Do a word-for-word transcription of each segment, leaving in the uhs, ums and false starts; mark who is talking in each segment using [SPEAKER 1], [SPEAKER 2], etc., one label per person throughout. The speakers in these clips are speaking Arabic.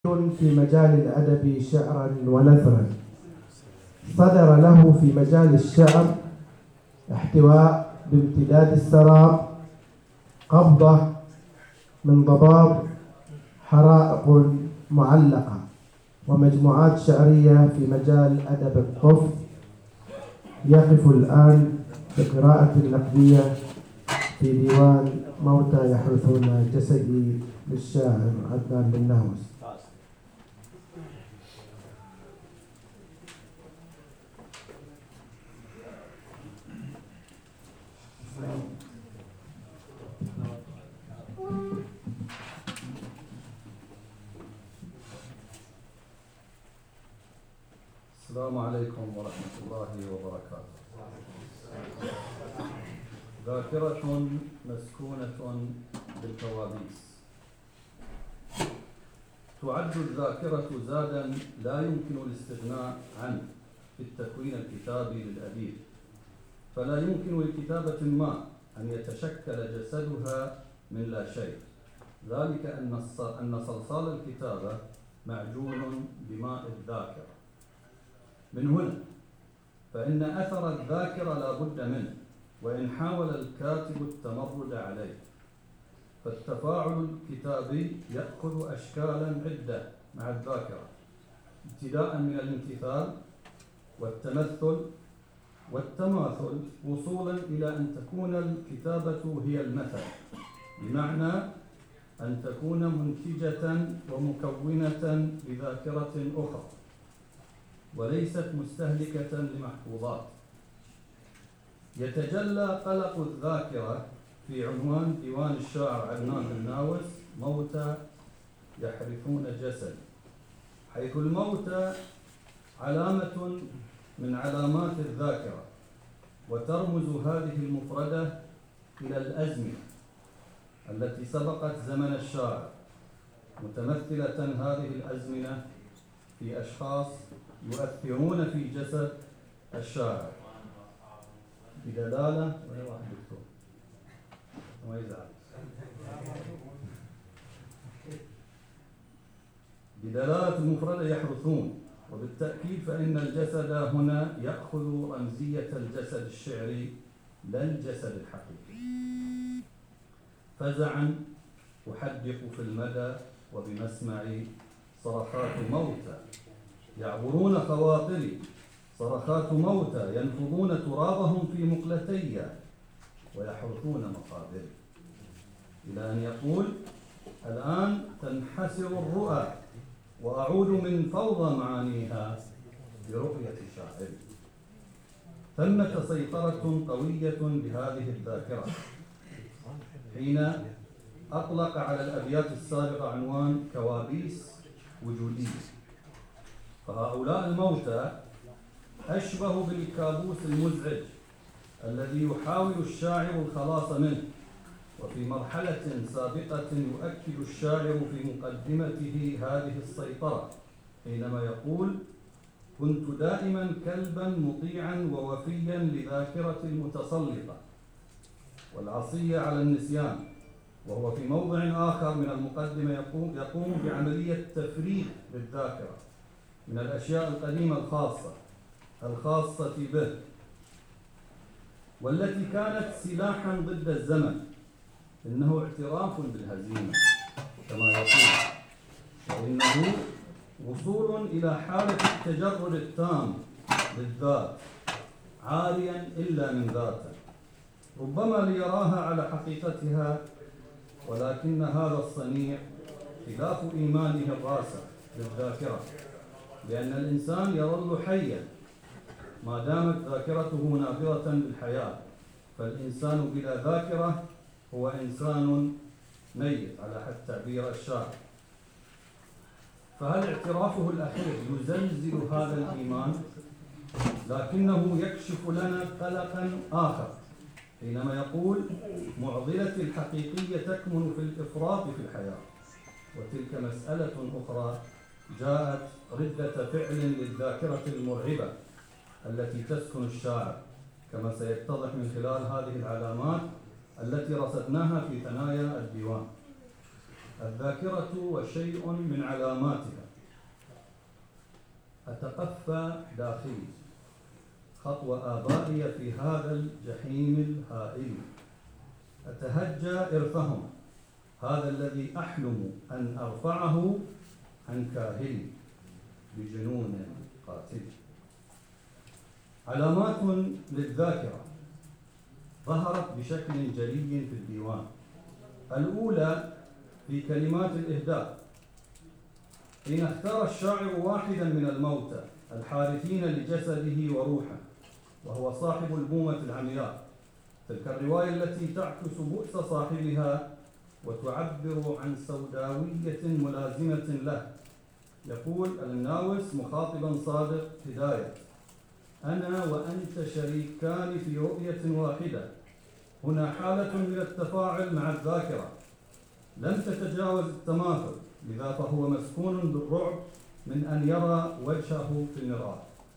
[SPEAKER 1] في مجال الأدب شعرا ونثرا. صدر له في مجال الشعر احتواء بامتداد السراب، قبضة من ضباب، حرائق معلقة، ومجموعات شعرية في مجال أدب الطف. يقف الآن بقراءة نقدية في ديوان موتى يحرثون جسدي للشاعر عدنان بن ناوس.
[SPEAKER 2] السلام عليكم ورحمة الله وبركاته. ذاكرة مسكونة بالكوابيس. تعد الذاكرة زادا لا يمكن الاستغناء عنه في التكوين الكتابي للأديب، فلا يمكن لكتابة ما أن يتشكل جسدها من لا شيء، ذلك أن صلصال الكتابة معجون بماء الذاكرة. من هنا فإن أثر الذاكرة لا بد منه، وإن حاول الكاتب التمرد عليه، فالتفاعل الكتابي يأخذ أشكالا عدة مع الذاكرة، ابتداء من الامتثال والتمثل والتماثل، وصولا إلى أن تكون الكتابة هي المثل، بمعنى أن تكون منتجة ومكونة لذاكرة أخرى وليست مستهلكة لمحفوظات. يتجلى قلق الذاكرة في عنوان ديوان الشاعر عدنان بن ناوس موتى يحرثون جسد، حيث الموتى علامة من علامات الذاكرة، وترمز هذه المفردة إلى الأزمنة التي سبقت زمن الشاعر، متمثلة هذه الأزمنة في أشخاص يؤثرون في جسد الشاعر بدلالة ولا واحد دكتور ما يزعل بدلالة المفردة يحرثون. وبالتأكيد فإن الجسد هنا يأخذ رمزية الجسد الشعري لا الجسد الحقيقي. فزعا أحدق في المدى وبمسمعي صرخات موتى يعبرون خواطري، صرخات موتى ينفضون ترابهم في مقلتي ويحرثون مقابري، إلى أن يقول: الآن تنحسر الرؤى وأعود من فوضى معانيها برؤية شاعري. ثمة سيطرة قوية لهذه الذاكرة حين أطلق على الأبيات السابقة عنوان كوابيس وجودية. فهؤلاء الموتى أشبه بالكابوس المزعج الذي يحاول الشاعر الخلاص منه. وفي مرحلة سابقة يؤكد الشاعر في مقدمته هذه السيطرة حينما يقول: كنت دائما كلبا مطيعا ووفيا لذاكرة المتسلطة والعصية على النسيان. وهو في موضع آخر من المقدمة يقوم, يقوم بعملية تفريغ للذاكرة من الأشياء القديمة الخاصة الخاصة به، والتي كانت سلاحا ضد الزمن. إنه اعتراف بالهزيمة كما يقول، وإنه وصول إلى حالة التجرد التام للذات عاريا إلا من ذاته، ربما ليراها على حقيقتها، ولكن هذا الصنيع خلاف إيمانه الراسخ بالذاكرة، لأن الإنسان يظل حيا ما دامت ذاكرته نافذة بالحياة، فالإنسان بلا ذاكرة هو إنسان ميت على حد تعبير الشاعر. فهل اعترافه الأخير يزلزل هذا الإيمان؟ لكنه يكشف لنا قلقا آخر حينما يقول: معضلة الحقيقية تكمن في الإفراط في الحياة، وتلك مسألة أخرى جاءت ردة فعل للذاكرة المرعبة التي تسكن الشاعر، كما سيتضح من خلال هذه العلامات التي رصدناها في ثنايا الديوان. الذاكرة وشيء من علاماتها. أتقفى داخلي خطو آبائي في هذا الجحيم الهائل، أتهجى إرثهم، هذا الذي أحلم أن أرفعه عن كاهلي بجنون قاتل. علامات للذاكرة ظهرت بشكل جلي في الديوان. الأولى في كلمات الإهداء، حين اختار الشاعر واحدا من الموتى الحارثين لجسده وروحه، وهو صاحب البومة العمياء، تلك الرواية التي تعكس بؤس صاحبها وتعبر عن سوداوية ملازمة له. يقول الناوس مخاطبا صادق هداية: أنا وأنت شريكان في رؤية واحدة، هنا حالة من التفاعل مع الذاكرة لم تتجاوز التماثل، لذا فهو مسكون بالرعب من أن يرى وجهه في المرآة.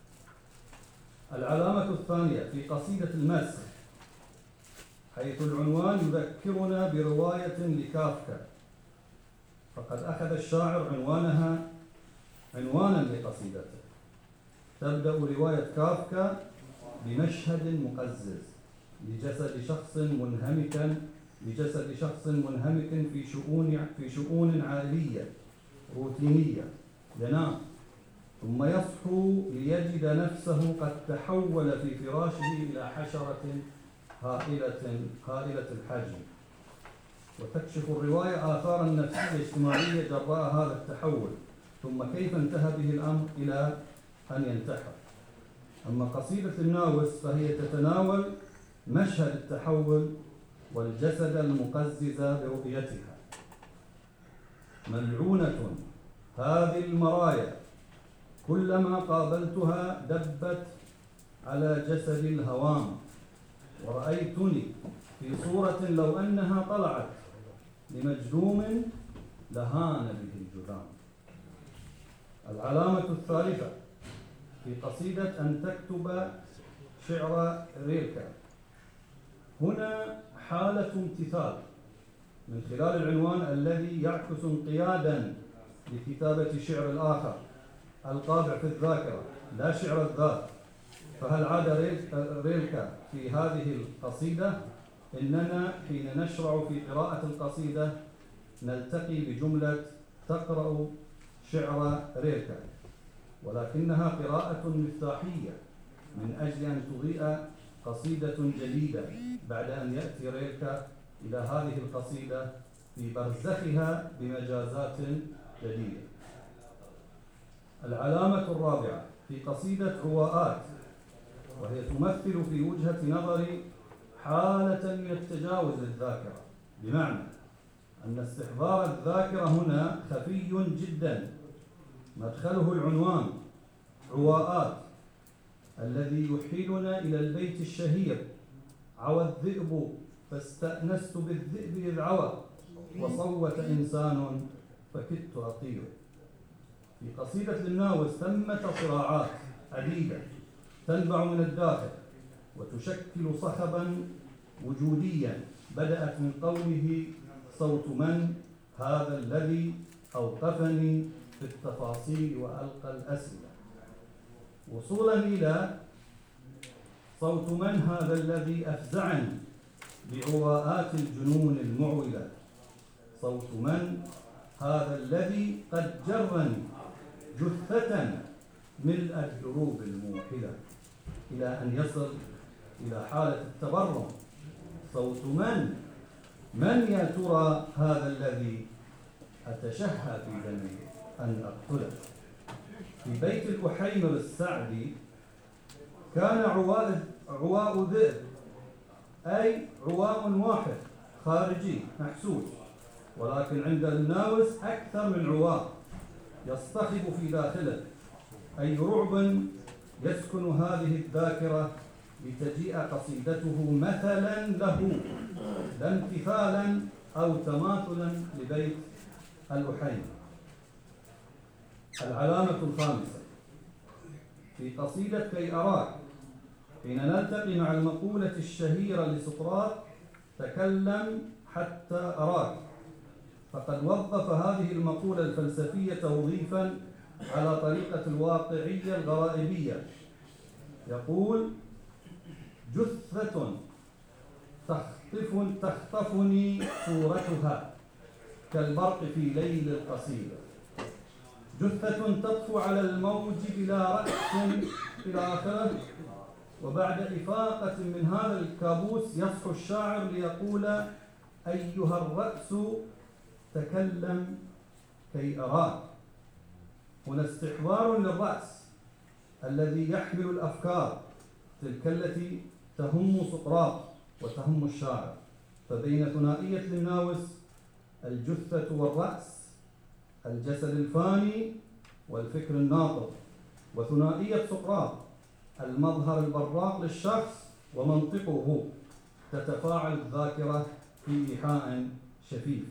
[SPEAKER 2] العلامة الثانية في قصيدة المسخ، حيث العنوان يذكرنا برواية لكافكا، فقد أخذ الشاعر عنوانها عنوانا لقصيدته. تبدأ رواية كافكا بمشهد مقزز لجسد شخص منهمك لجسد شخص منهمك في شؤون في شؤون عائلية روتينية، ينام ثم يصحو ليجد نفسه قد تحول في فراشه إلى حشرة هائلة هائلة الحجم، وتكشف الرواية آثارا نفسية اجتماعية جراء هذا التحول، ثم كيف انتهى به الأمر إلى أن ينتحر. أما قصيدة الناوس فهي تتناول مشهد التحول والجسد المقزز برؤيتها. ملعونة هذه المرايا، كلما قابلتها دبت على جسد الهوام، ورأيتني في صورة لو أنها طلعت لمجذوم لهان به الجذام. العلامة الثالثة في قصيدة أن تكتب شعر ريلكا، هنا حالة امتثال من خلال العنوان الذي يعكس انقيادا لكتابة شعر الآخر القابع في الذاكرة لا شعر الذات. فهل عاد ريلكا في هذه القصيدة؟ إننا حين نشرع في قراءة القصيدة نلتقي بجملة تقرأ شعر ريلكا، ولكنها قراءة مفتاحية من أجل أن تضيء قصيدة جديدة بعد أن يأتي ريلكا إلى هذه القصيدة في برزخها بمجازات جديدة. العلامة الرابعة في قصيدة رواءات، وهي تمثل في وجهة نظري حالة من التجاوز للذاكرة، بمعنى أن استحضار الذاكرة هنا خفي جدا. مدخله العنوان رواءات الذي يحيلنا إلى البيت الشهير: عوى الذئب فاستأنست بالذئب إذ عوى، وصوت إنسان فكدت أطير. في قصيدة الناوس ثمة صراعات عديدة تنبع من الداخل وتشكل صخبا وجوديا، بدأت من قوله: صوت من هذا الذي أوقفني في التفاصيل وألقى الأسئلة، وصولا إلى صوت من هذا الذي أفزعني بعواءات الجنون المعولة، صوت من هذا الذي قد جرني جثة ملء الدروب الموحلة، إلى أن يصل إلى حالة التبرم: صوت من من يا ترى هذا الذي أتشهى في دمي أن أقتله. في بيت الأحيمر السعدي كان عواء عواء ذئب، أي عواء واحد خارجي محسوس، ولكن عند الناوس أكثر من عواء يصطخب في داخله، أي رعب يسكن هذه الذاكرة لتجيء قصيدته مثلا له، لا امتثالا أو تماثلا لبيت الأحيمر. العلامة الخامسة في قصيدة كي أراك، حين نلتقي مع المقولة الشهيرة لسقراط: تكلم حتى أراك، فقد وظف هذه المقولة الفلسفية توظيفا على طريقة الواقعية الغرائبية. يقول: جثة تخطف تخطفني صورتها كالبرق في ليل القصيدة، جثة تطفو على الموج بلا رأس إلى آخره. وبعد إفاقة من هذا الكابوس يصحو الشاعر ليقول: أيها الرأس تكلم كي أراك. هنا استحضار للرأس الذي يحمل الأفكار، تلك التي تهم سقراط وتهم الشاعر. فبين ثنائية للناوس الجثة والرأس، الجسد الفاني والفكر الناطق، وثنائية سقراط المظهر البراق للشخص ومنطقه، تتفاعل الذاكرة في إيحاء شفيف.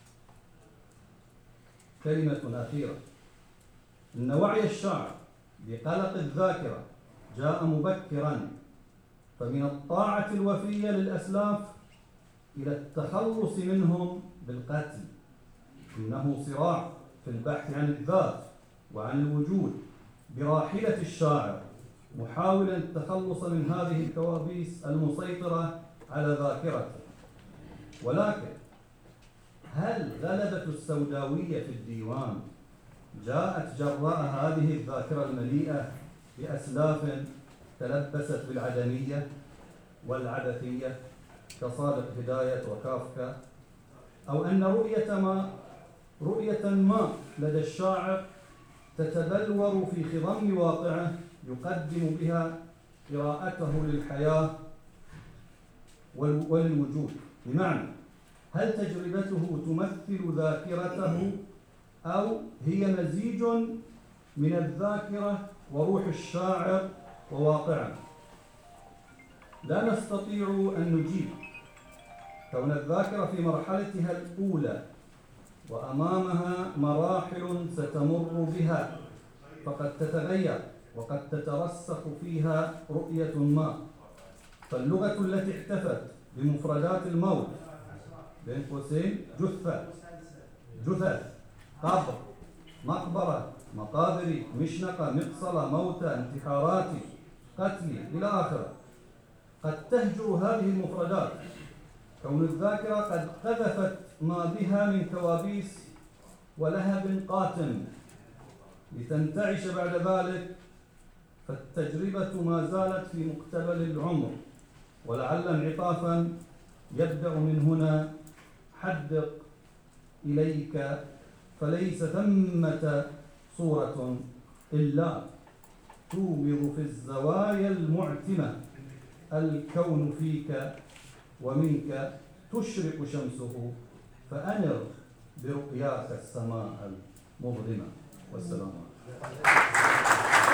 [SPEAKER 2] كلمة أخيرة: إن وعي الشاعر بقلق الذاكرة جاء مبكرا، فمن الطاعة الوفية للأسلاف إلى التخلص منهم بالقتل. إنه صراع في البحث عن الذات وعن الوجود براحلة الشاعر، محاولا التخلص من هذه الكوابيس المسيطرة على ذاكرته. ولكن هل غلبة السوداوية في الديوان جاءت جراء هذه الذاكرة المليئة بأسلاف تلبست بالعدمية والعبثية كصادق هداية وكافكا، أو أن رؤية ما رؤية ما لدى الشاعر تتبلور في خضم واقعه يقدم بها قراءته للحياة وللوجود؟ بمعنى: هل تجربته تمثل ذاكرته، أو هي مزيج من الذاكرة وروح الشاعر وواقعه؟ لا نستطيع أن نجيب، كون الذاكرة في مرحلتها الأولى وأمامها مراحل ستمر بها، فقد تتغير وقد تترسخ فيها رؤية ما. فاللغة التي احتفت بمفردات الموت بين قوسين جثة، جثث، قبر، مقبرة، مقابر، مشنقة، مقصلة، موتى، انتحارات، قتل إلى آخره، قد تهجر هذه المفردات، كون الذاكرة قد قذفت ما بها من كوابيس ولهب قاتم لتنتعش بعد ذلك. فالتجربة ما زالت في مقتبل العمر، ولعل انعطافا يبدأ من هنا: حدق إليك فليس ثمة صورة إلا توبض في الزوايا المعتمة، الكون فيك ومنك تشرق شمسه، فأنر برؤياك السماء المظلمة. والسلام عليكم.